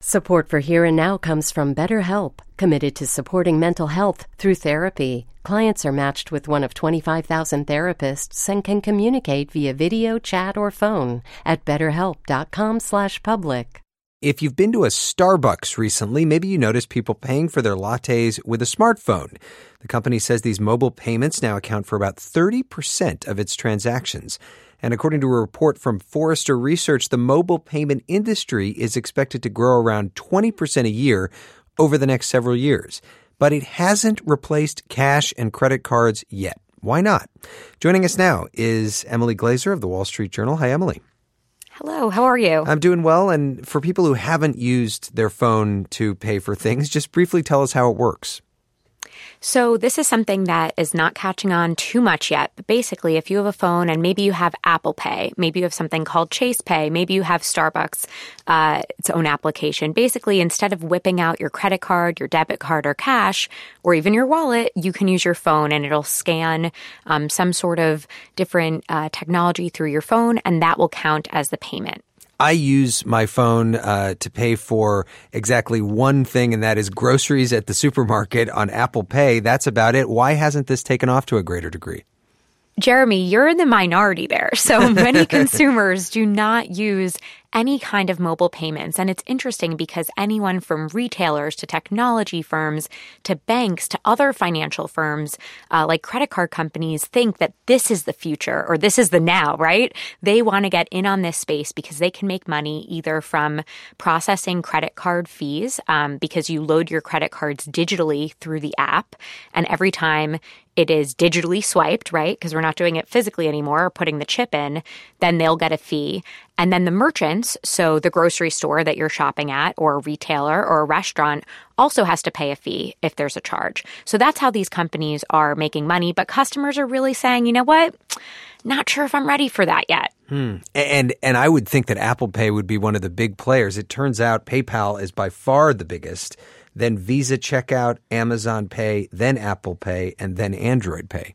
Support for Here and Now comes from BetterHelp, committed to supporting mental health through therapy. Clients are matched with one of 25,000 therapists and can communicate via video, chat, or phone at betterhelp.com/public. If you've been to a Starbucks recently, maybe you noticed people paying for their lattes with a smartphone. The company says these mobile payments now account for about 30% of its transactions. And according to a report from Forrester Research, the mobile payment industry is expected to grow around 20% a year over the next several years. But it hasn't replaced cash and credit cards yet. Why not? Joining us now is Emily Glazer of the Wall Street Journal. Hi, Emily. Hello, how are you? I'm doing well. And for people who haven't used their phone to pay for things, just briefly tell us how it works. So this is something that is not catching on too much yet. But basically, if you have a phone and maybe you have Apple Pay, maybe you have something called Chase Pay, maybe you have Starbucks, its own application. Basically, instead of whipping out your credit card, your debit card, or cash, or even your wallet, you can use your phone and it'll scan some sort of different technology through your phone, and that will count as the payment. I use my phone to pay for exactly one thing, and that is groceries at the supermarket on Apple Pay. That's about it. Why hasn't this taken off to a greater degree? Jeremy, you're in the minority there. So many consumers do not use any kind of mobile payments. And it's interesting because anyone from retailers to technology firms to banks to other financial firms like credit card companies think that this is the future or this is the now, right? They want to get in on this space because they can make money either from processing credit card fees because you load your credit cards digitally through the app. And every time it is digitally swiped, right? Because we're not doing it physically anymore or putting the chip in, then they'll get a fee. And then the merchants, so the grocery store that you're shopping at or a retailer or a restaurant also has to pay a fee if there's a charge. So that's how these companies are making money. But customers are really saying, you know what? Not sure if I'm ready for that yet. And I would think that Apple Pay would be one of the big players. It turns out PayPal is by far the biggest, then Visa Checkout, Amazon Pay, then Apple Pay, and then Android Pay.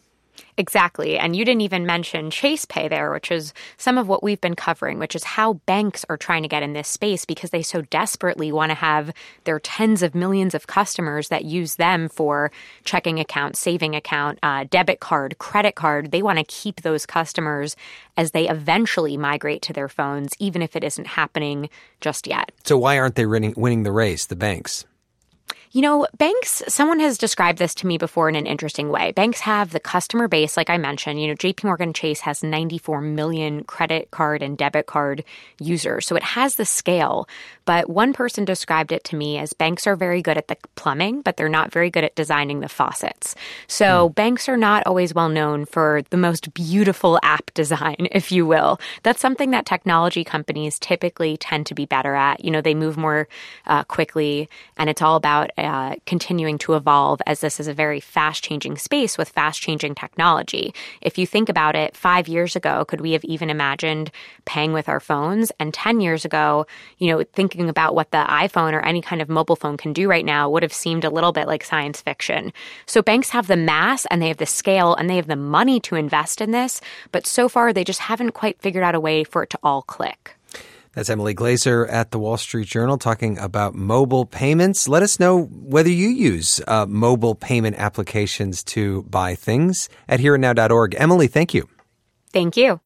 Exactly. And you didn't even mention Chase Pay there, which is some of what we've been covering, which is how banks are trying to get in this space because they so desperately want to have their tens of millions of customers that use them for checking account, saving account, debit card, credit card. They want to keep those customers as they eventually migrate to their phones, even if it isn't happening just yet. So why aren't they winning the race, the banks? You know, banks, someone has described this to me before in an interesting way. Banks have the customer base, like I mentioned. You know, JPMorgan Chase has 94 million credit card and debit card users. So it has the scale. But one person described it to me as banks are very good at the plumbing, but they're not very good at designing the faucets. So banks are not always well known for the most beautiful app design, if you will. That's something that technology companies typically tend to be better at. You know, they move more quickly, and it's all about continuing to evolve as this is a very fast-changing space with fast-changing technology. If you think about it, 5 years ago, could we have even imagined paying with our phones? And 10 years ago, you know, thinking about what the iPhone or any kind of mobile phone can do right now would have seemed a little bit like science fiction. So banks have the mass and they have the scale and they have the money to invest in this, but so far they just haven't quite figured out a way for it to all click. That's Emily Glazer at the Wall Street Journal talking about mobile payments. Let us know whether you use mobile payment applications to buy things at hereandnow.org. Emily, thank you. Thank you.